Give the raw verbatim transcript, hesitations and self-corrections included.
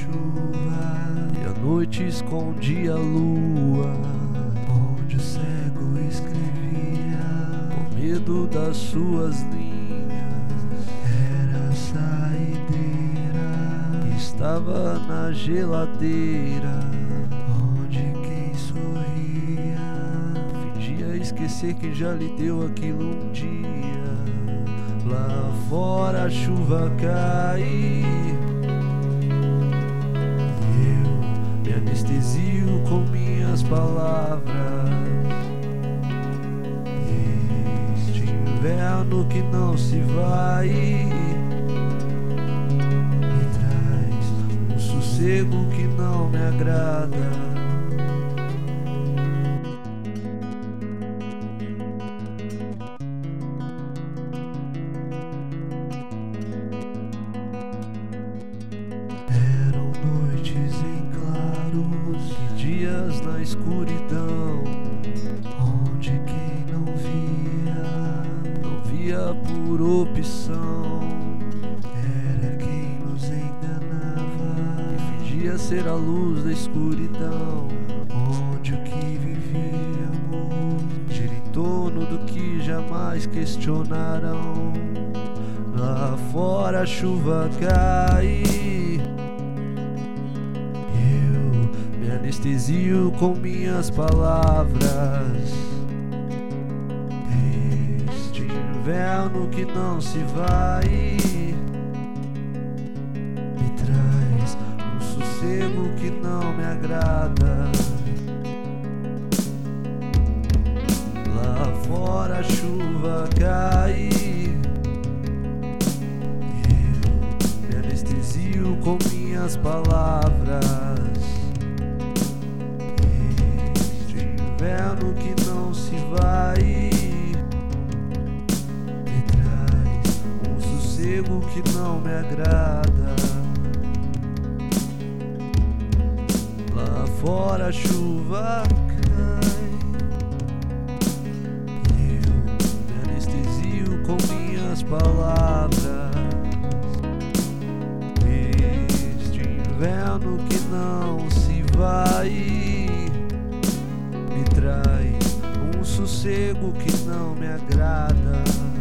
chuva e a noite escondia a lua, onde o cego escrevia com medo das suas linhas. Era a saideira, Estava na geladeira, onde quem sorria fingia esquecer que já lhe deu aquilo um dia. Lá fora a chuva cai, eu me anestesio com minhas palavras. Este inverno que não se vai me traz um sossego que não me agrada. Eram noites em claros E dias na escuridão, onde quem não via não via por opção, era quem nos enganava, e fingia ser a luz da escuridão, onde o que vivíamos gira em torno do que jamais questionarão. Lá fora a chuva cai, eu me anestesio com minhas palavras. Este inverno que não se vai me traz um sossego que não me agrada. Lá fora a chuva cai, eu me anestesio com minhas palavras. Este inverno que não se vai me traz um sossego que não me agrada. Lá fora a chuva cai, eu me anestesio com minhas palavras. Este inverno que não se vai me traz um sossego que não me agrada.